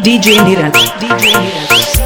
DJ Neeraj, DJ Neeraj.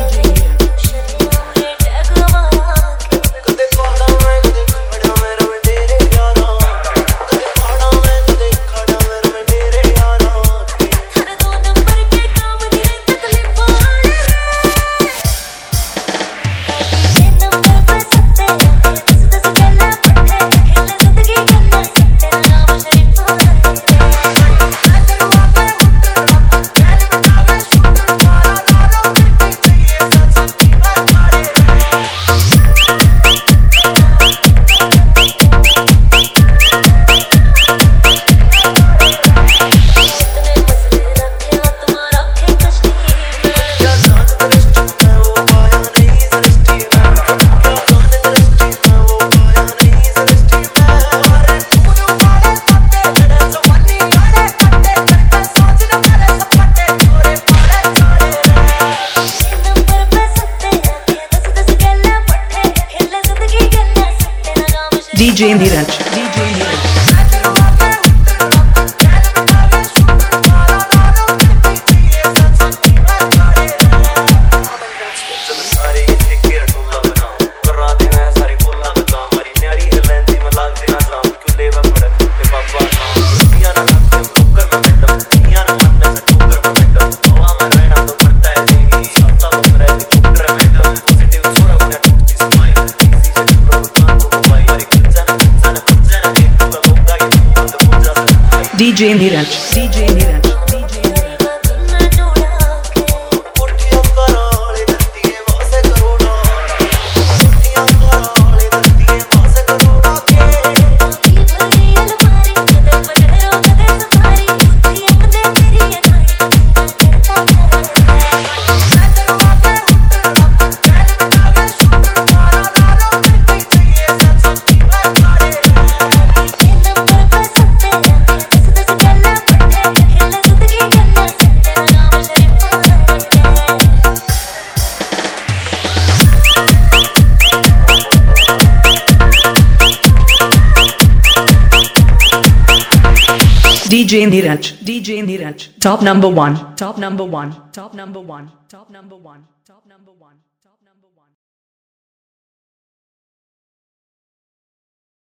DJ Neeraj, DJ Neeraj. DJ Neeraj, DJ Neeraj. DJ Neeraj, DJ Neeraj. Top number one, top number one, top number one, top number one, top number one.